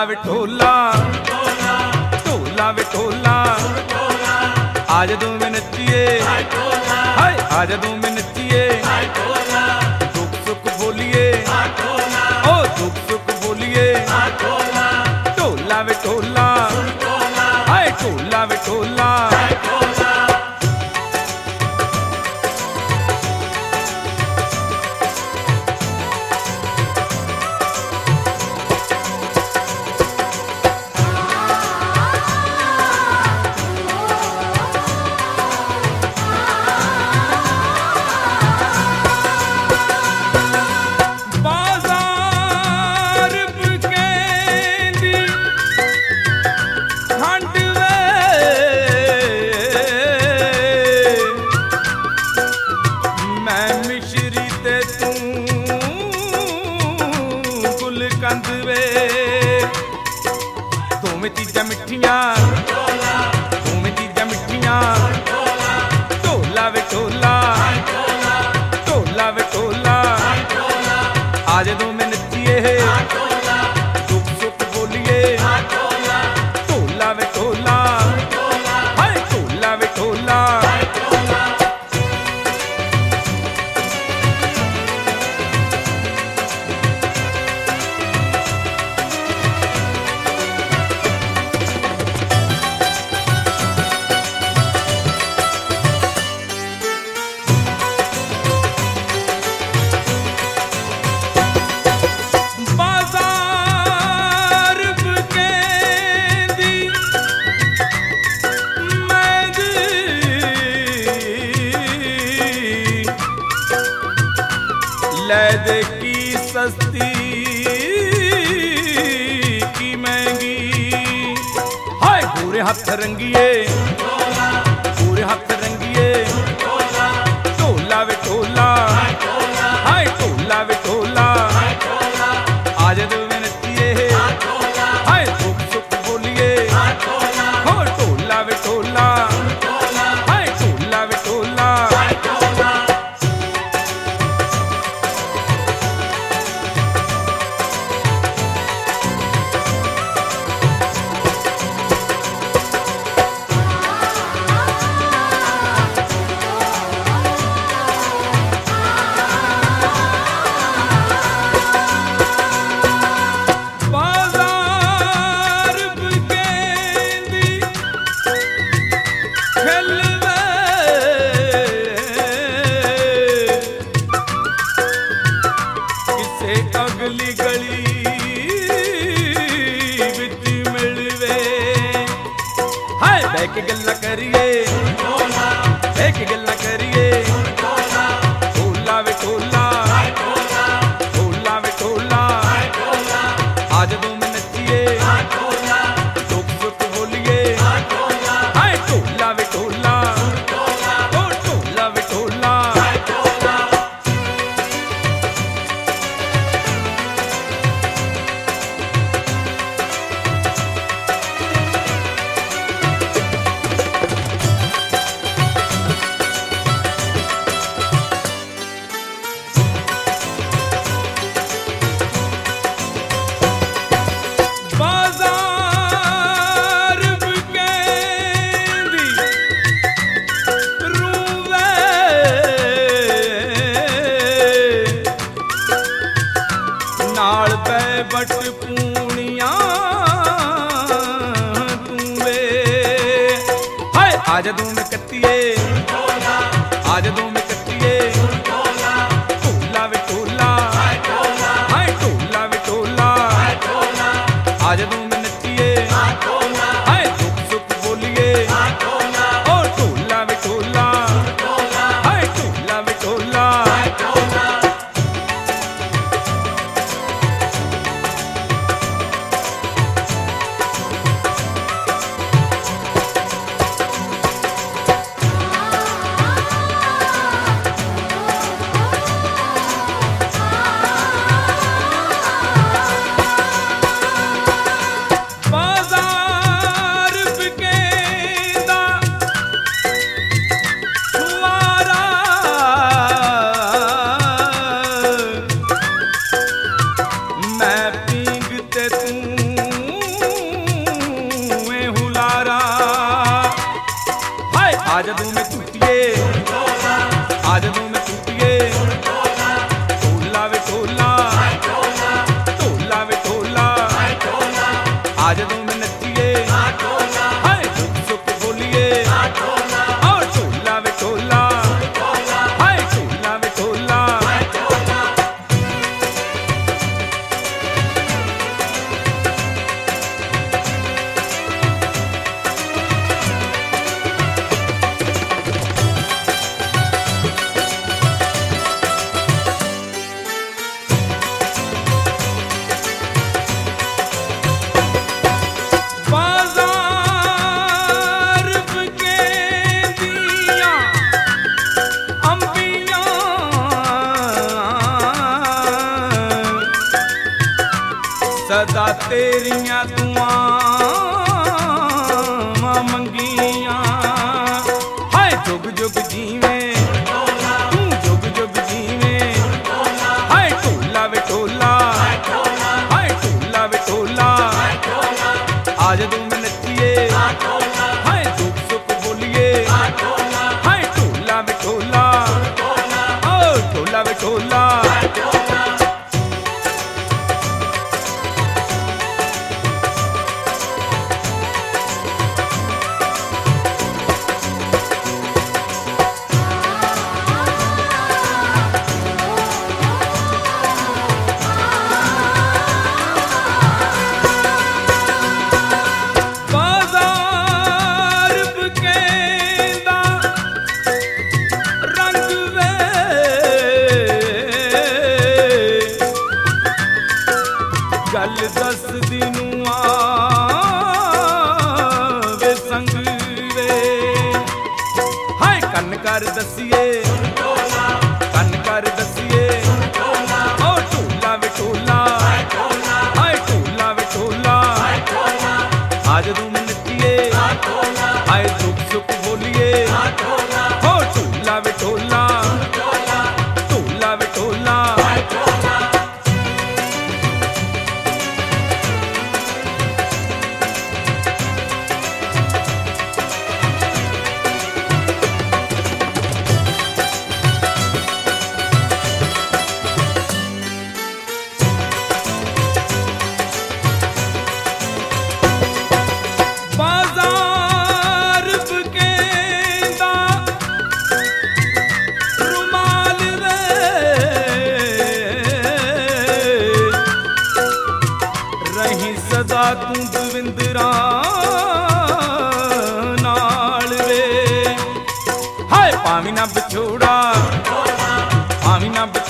वे ढोला ढोला वे ढोला आज तू में नचिए हाय आज तू में नचिए दुख सुख बोलिए ओ दुख सुख बोलिए ढोला वे ढोला हाय ढोला वे ढोला चीजा मिठिया चीजा मिठिया ढोला वे ढोला ढोला वे ढोला आज तू में नचिए दुख सुख बोलिए ढोला वे ढोला हाय ढोला वे ढोला लैदे की सस्ती की महंगी हाय पूरे हाथ रंगिए पूरे हाथ रंगिए ढोला वे ढोला हाय ढोला वे ढोला आज तू में नचिए हाय दुख सुख बोलिए हो ढोला वे ढोला हाय ढोला वे ढोला अगली गली बिच मिलवे हाय बैठ के गल्ला करिए बैठ के गल्ला करिए ढोला वे ढोला ढोला वे ढोला आज तू में नचिए दुख सुख बोलिए हाय ढोला वे ढोला ओ ढोला वे ढोला नाल पै बट पूनिया तू वे हाय आज तू में कत्तिए आज तू में कत्तिए ढोला वे ढोला हाय ढोला वे ढोला आज तू में नचिए हाय दुख सुख बोलिए ओ ढोला वे ढोला हाय ढोला वे ढोला आज दूं में टूटिए आज दूं में टूटिए टोला वे टोला टोला वे टोला आज दूं में नचिए हाय सुख सुख बोलिए और टोला वे टोला हाय टोला वे टोला सदा तेरियां दुआवां मंगियां हाय जुग जुग जीवें तू जुग जुग जीवें हाय टोला वे टोला हाय टोला वे टोला आज दूं में नचिए हाय सुख सुख बोलिए हाय टोला वे टोला ओ टोला वे टोला गल दस दिनू आवे संग वे हाय कन कर दसिए कन कर दसिए ओ टोला वे टोला हाय टोला वे टोला आज दूं में नचिए हाय सुख सुख बोलिए ओ टोला वे टोला टोला वे टोला सदा तू दविंदरा नाल वे हाय पावी ना बिछोड़ा पावी ना